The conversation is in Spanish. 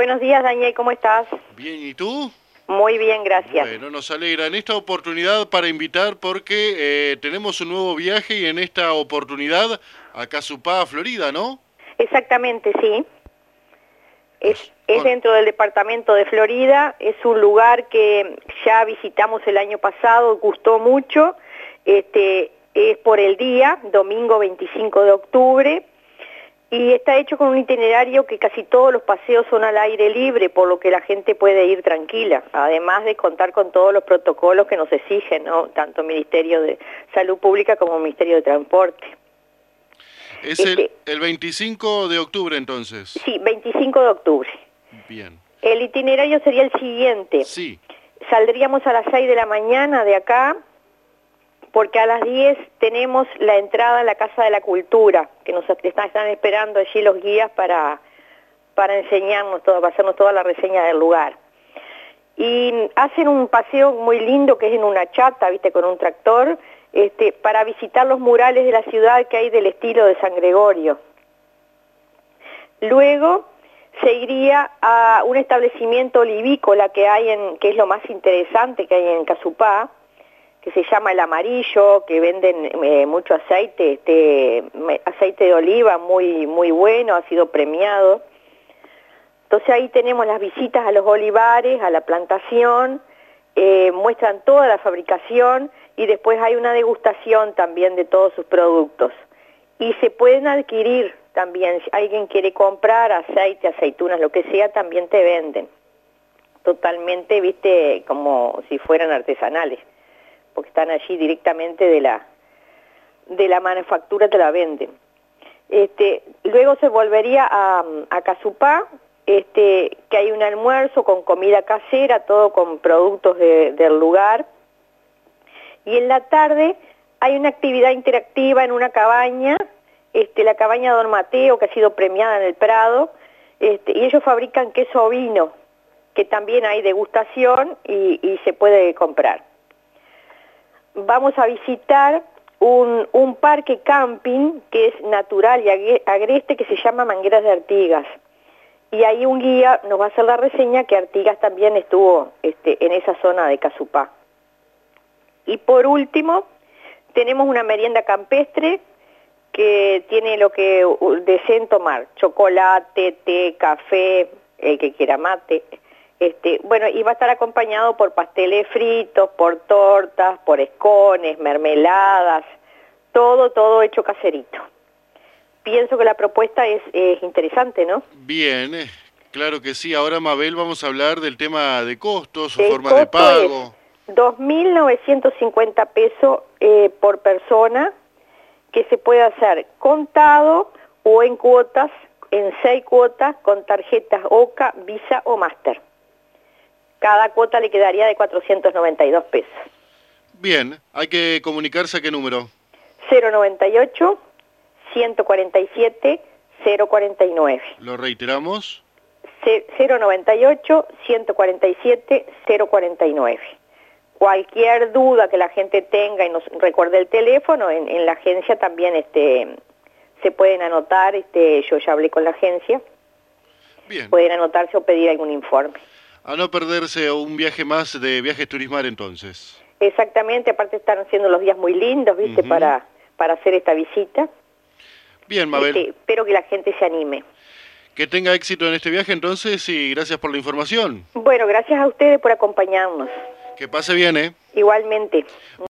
Buenos días, Daniel, ¿cómo estás? Bien, ¿y tú? Muy bien, gracias. Bueno, nos alegra. En esta oportunidad para invitar porque tenemos un nuevo viaje y en esta oportunidad a Casupá, Florida, ¿no? Exactamente, sí. Es, Pues, es dentro del departamento de Florida, es un lugar que ya visitamos el año pasado, gustó mucho. Es por el día, domingo 25 de octubre, y está hecho con un itinerario que casi todos los paseos son al aire libre, por lo que la gente puede ir tranquila, además de contar con todos los protocolos que nos exigen, ¿no? Tanto el Ministerio de Salud Pública como el Ministerio de Transporte. es el 25 de octubre entonces. Sí, 25 de octubre. Bien. El itinerario sería el siguiente. Sí. Saldríamos a las 6 de la mañana de acá, porque a las 10 tenemos la entrada a la Casa de la Cultura, que nos están esperando allí los guías para enseñarnos todo, para hacernos toda la reseña del lugar. Y hacen un paseo muy lindo que es en una chata, ¿viste? Con un tractor, para visitar los murales de la ciudad que hay del estilo de San Gregorio. Luego se iría a un establecimiento olivícola que hay que es lo más interesante que hay en Casupá, que se llama El Amarillo, que venden mucho aceite, aceite de oliva muy, muy bueno, ha sido premiado. Entonces ahí tenemos las visitas a los olivares, a la plantación, muestran toda la fabricación y después hay una degustación también de todos sus productos. Y se pueden adquirir también, si alguien quiere comprar aceite, aceitunas, lo que sea, también te venden. Totalmente, viste, como si fueran artesanales, porque están allí directamente de la manufactura, te la venden. Luego se volvería a Casupá, que hay un almuerzo con comida casera, todo con productos del lugar. Y en la tarde hay una actividad interactiva en una cabaña, la cabaña Don Mateo, que ha sido premiada en el Prado, y ellos fabrican queso ovino, que también hay degustación y se puede comprar. Vamos a visitar un parque camping que es natural y agreste, que se llama Mangueras de Artigas. Y ahí un guía nos va a hacer la reseña que Artigas también estuvo en esa zona de Casupá. Y por último, tenemos una merienda campestre que tiene lo que deseen tomar: chocolate, té, café, el que quiera mate. Bueno, y va a estar acompañado por pasteles fritos, por tortas, por escones, mermeladas, todo hecho caserito. Pienso que la propuesta es interesante, ¿no? Bien, claro que sí. Ahora, Mabel, vamos a hablar del tema de costos o El formas de costo pago. es 2.950 pesos por persona, que se puede hacer contado o en cuotas, en 6 cuotas, con tarjetas OCA, Visa o Master. Cada cuota le quedaría de 492 pesos. Bien, hay que comunicarse a qué número. 098 147 049. Lo reiteramos. 098 147 049. Cualquier duda que la gente tenga y nos recuerde el teléfono, en la agencia también se pueden anotar, yo ya hablé con la agencia. Bien. Pueden anotarse o pedir algún informe. A no perderse un viaje más de Viajes Turismar entonces. Exactamente, aparte están haciendo los días muy lindos, ¿viste? Para hacer esta visita. Bien, Mabel. Espero que la gente se anime. Que tenga éxito en este viaje entonces y gracias por la información. Bueno, gracias a ustedes por acompañarnos. Que pase bien, ¿eh? Igualmente.